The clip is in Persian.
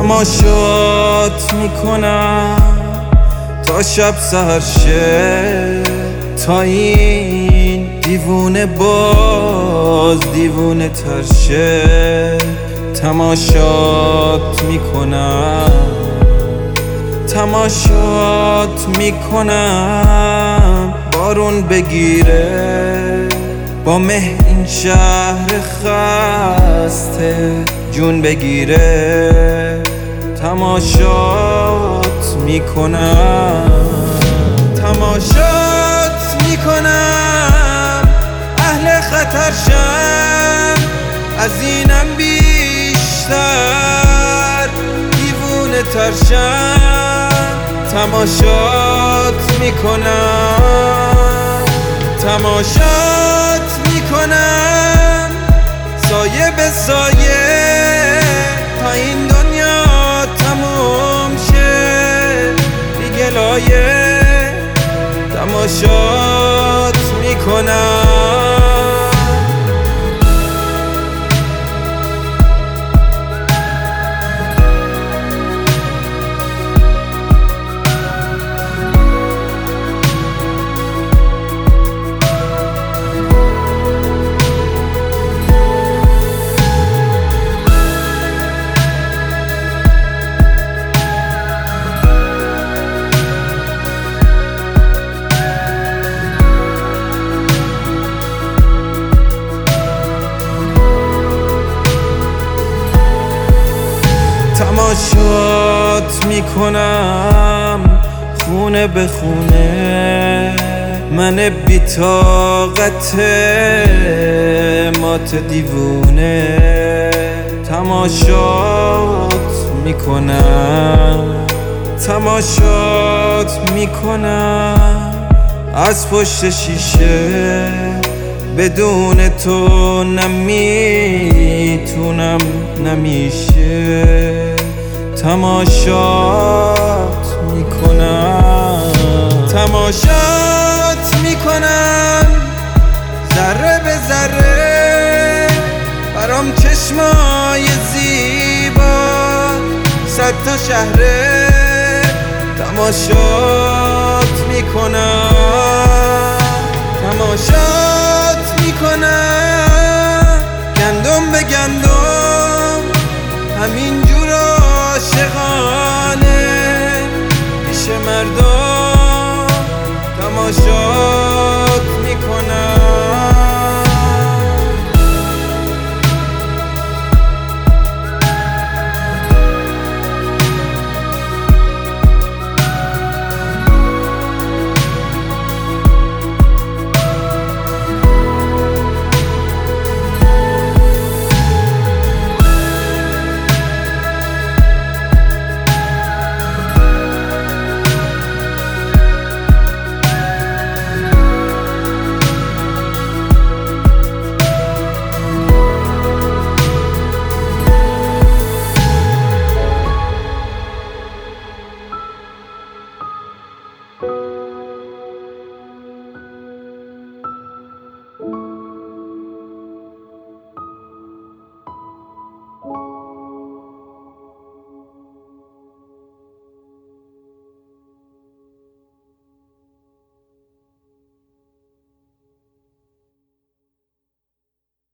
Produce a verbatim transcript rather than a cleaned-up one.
تماشات میکنم تا شب سحر شه، تا این دیوونه باز دیوونه تر شه. تماشات میکنم تماشات میکنم بارون بگیره، با مه این شهر خسته جون بگیره. تماشات میکنم تماشات میکنم اهل خطر شم، از اینم بیشتر دیوونه تر شم. تماشات میکنم تماشات میکنم سایه به سایه تا این دنیا تموم شه دیگه لایه. تماشات میکنم تماشات میکنم خونه به خونه، من بی‌طاقت مات دیوونه. تماشات میکنم تماشات میکنم از پشت شیشه، بدون تو نمیتونم نمیشه. تماشات میکنم تماشات میکنم ذره به ذره، برام چشمای زیبا صد تا شهره. تماشات میکنم تماشات